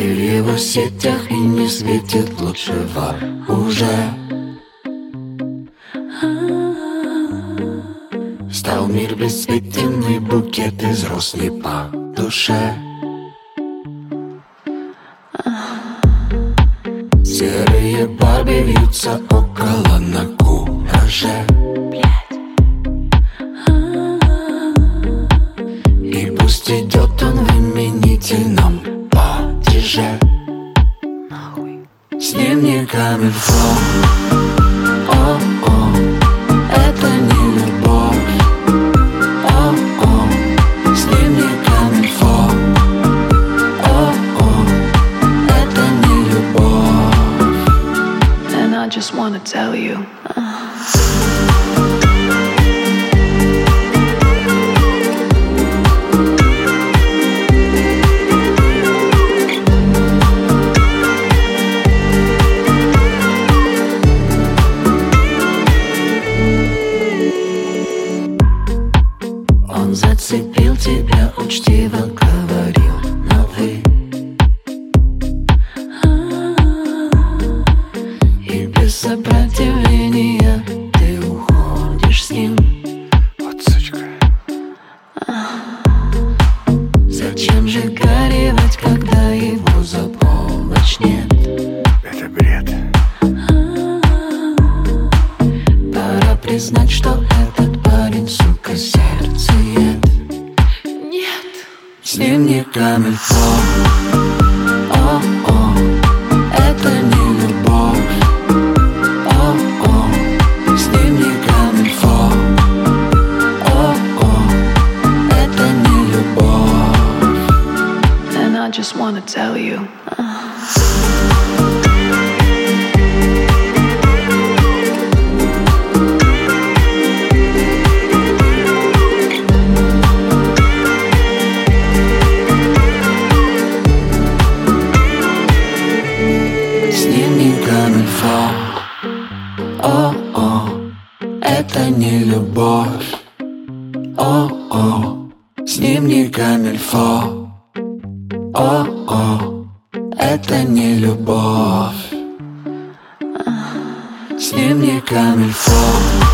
Ты в его сетях и не светит лучшего уже. Стал мир бесцветен, и букет из роз не по душе. Серые Барби вьются около на кураже. И пусть идет он в именительном падеже. С ним не камильфо. О-о, это не любовь. О-о, с ним не камильфо. О-о, это не любовь. And I just wanna tell you, Он зацепил тебя, учтиво говорил на «вы». И без сопротивления ты уходишь с ним. Вот сучка. Зачем же горевать, когда его за полночь нет? Это бред. Пора признать, что этот парень, сука, сердцеед. Нет, с ним не камильфо. О-о, это не любовь. О-о, с ним не камильфо. О-о, это не любовь. and I just wanna tell you. С ним не камильфо. О-о, это не любовь. О-о, с ним не камильфо. О-о, это не любовь. С ним не камильфо.